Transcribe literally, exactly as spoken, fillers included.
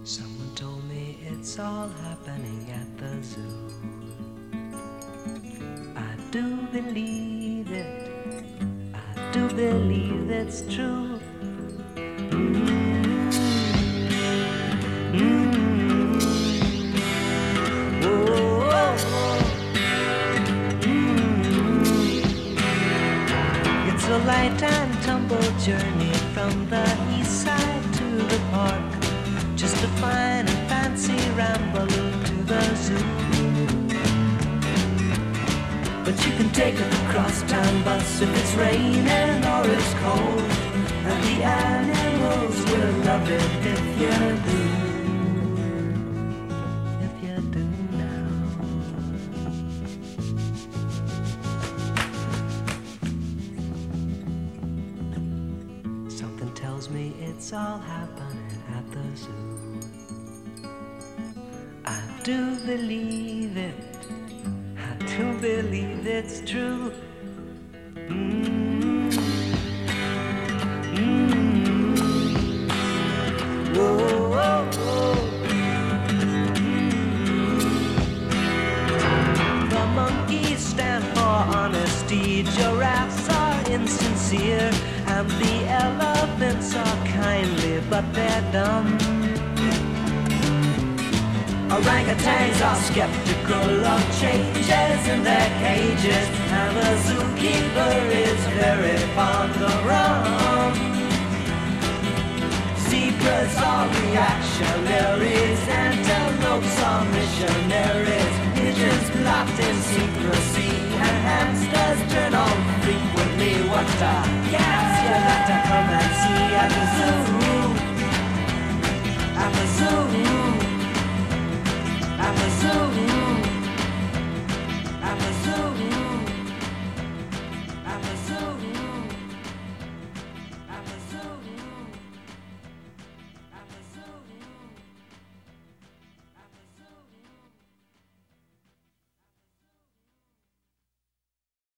Someone told me it's all happening at the zoo. I do believe it, I do believe it's true. Mm-hmm. Mm-hmm. Oh, oh, oh. Mm-hmm. It's a light and tumble journey from the east side to the park, just a fine and fancy ramble to the zoo. But you can take a crosstown bus if it's raining or it's cold, and the animals will love it if you do. If you do now. Something tells me it's all happening at the zoo. I do believe it, I do believe it's true. Mm-hmm. Mm-hmm. Whoa, whoa, whoa. Mm-hmm. The monkeys stand for honesty, giraffes are insincere, and the elephants are kindly, but they're dumb. Orangutans are skeptical of changes in their cages, and the zookeeper is very fond of rum. Zebras are reactionaries, antelopes are missionaries, pigeons locked in secrecy, and hamsters turn on frequently. What a gas you'd like to come and see at the zoo, at the zoo.